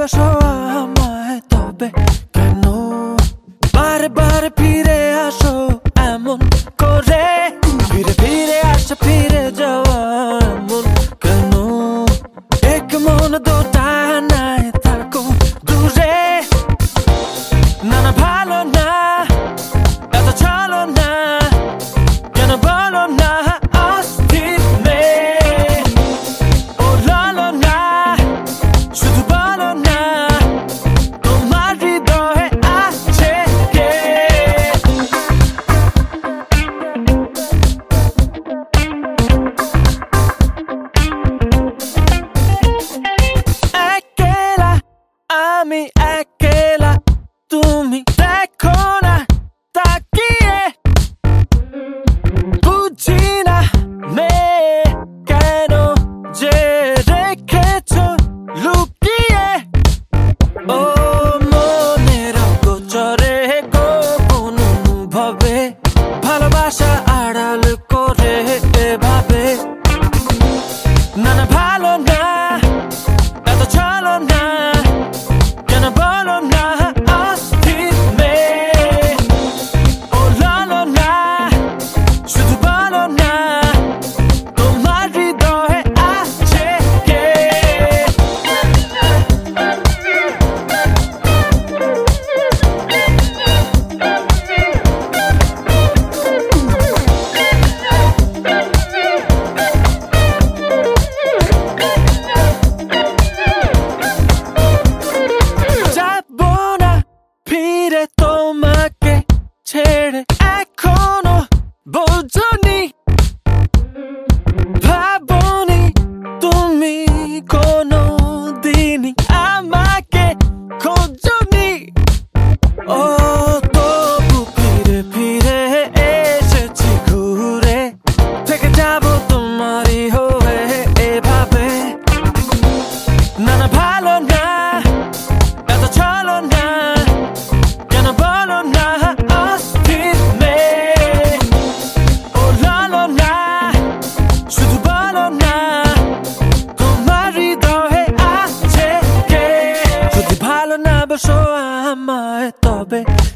ভালোবাসো আমায় তবে কেন বারে বারে ফিরে আসো এমন করে ফিরে ফিরে আসা ফিরে যাওয়া এমন কেন এক মন দুটা নাই থাকো দূরে না না ভালো না এত চলো না কেন বলো না অস্থির মেয়ে ও লালো না শুধু বলো না তোমার হৃদয়ে আছে কে একলা আমি একলা তুমি দেখো না তাকিয়ে বুঝি না মেয়ে কেন যে রেখেছো লুকিয়ে ও মনের গোচরে গোপন অনুভবে ভালোবাসা আড়াল করে এভাবে না না ভালো না এত চলো না কেন বলো না অস্থির মেয়ে ও লালো না শুধু বলো না তোমার হৃদয়ে আছে কে যাবো না ফিরে তোমাকে ছেড়ে এখনো বোঝনি ভাবনি তুমি কোনো দিনই আমাকে খোঁজনি ও তবু ফিরে ফিরে এসেছি ঘুরে থেকে যাবো তোমারই হয়ে এভাবে না না ভালো না এত চলো না কেন বলো না অস্থির মেয়ে ও লালো না শুধু বলো না তোমার হৃদয়ে আছে কে যদি ভালো না বাসো আমায় তবে